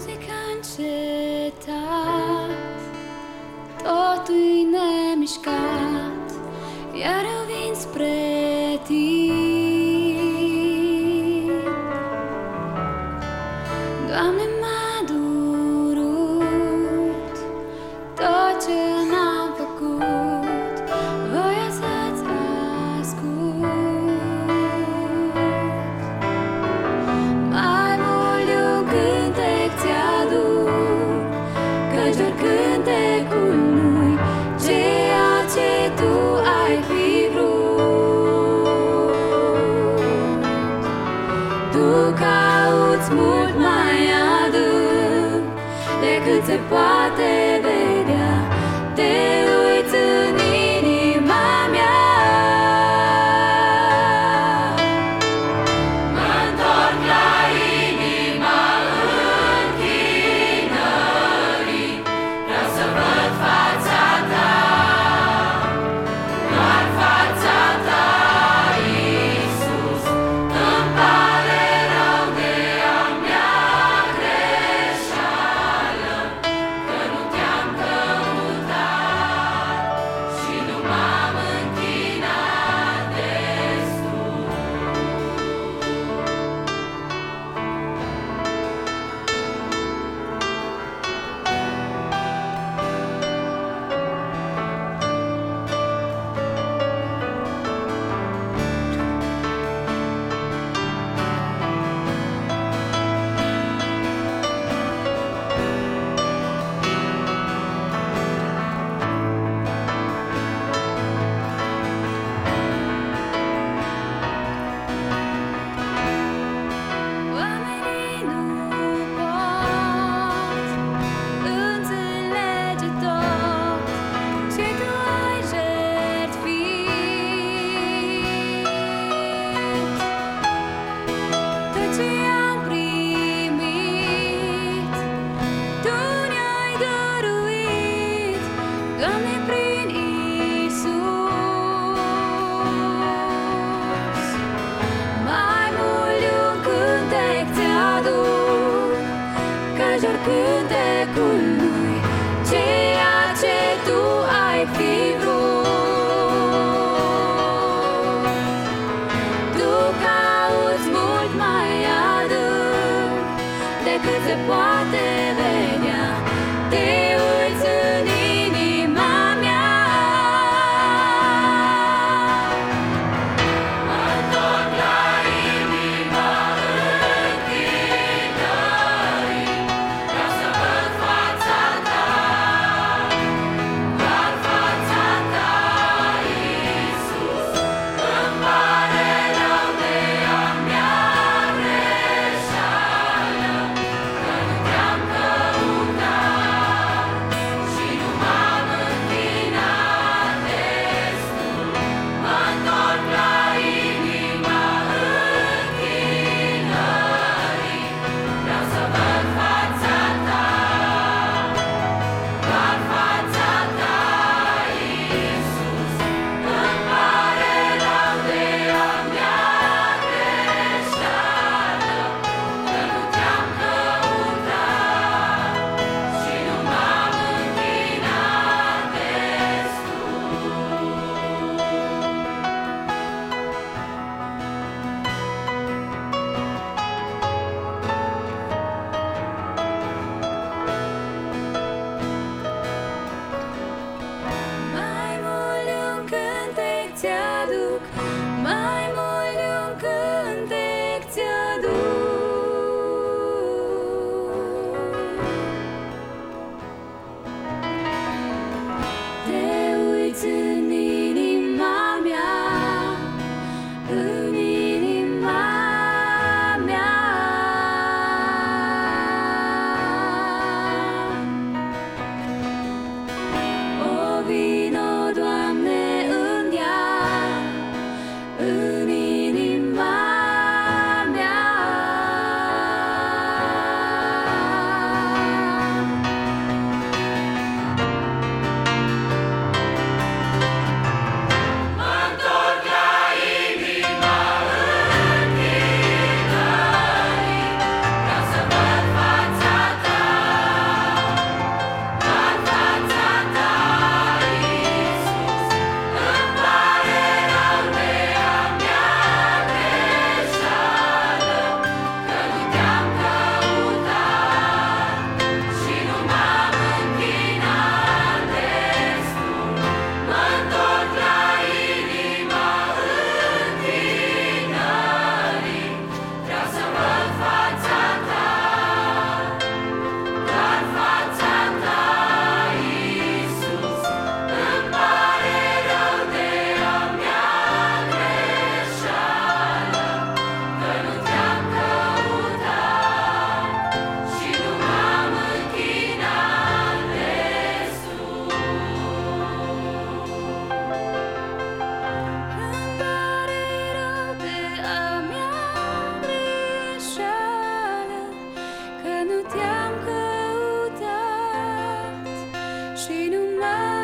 muzica încetat, totul-i nemișcat, iar eu vin spre tine. Doamne, m-a durut tot ce n-am făcut, voia să-ți ascult. Mai mult de un cântec ți-aduc, căci doar cântecul nu-i ceea ce tu ai fi vrut. Tu cauți mult mai adânc decât se poate vedea, te uiți în inima mea. Mă-ntorc la inima închinării, vreau să văd fața ta, doar fața ta, Iisus. Îmi pare rău de a mea greșeală, că nu te-am căutat și nu m-am închinat destul. Oamenii nu pot înțelege tot ce tu ai jertfit. Tot ce am primit, tu ne-ai dăruit, Doamne, prin Iisus. Mai mult de un cântec ți-aduc, căci doar cântecul nu-i ceea ce tu ai fi vrut. Tu cauți mult mai adânc decât se poate vedea, te uiți în inima mea. Mă-ntorc la inima închinării, vreau să văd fața ta, doar fața ta, Iisus. Îmi pare rău de a mea greșeală, că nu te-am căutat și nu la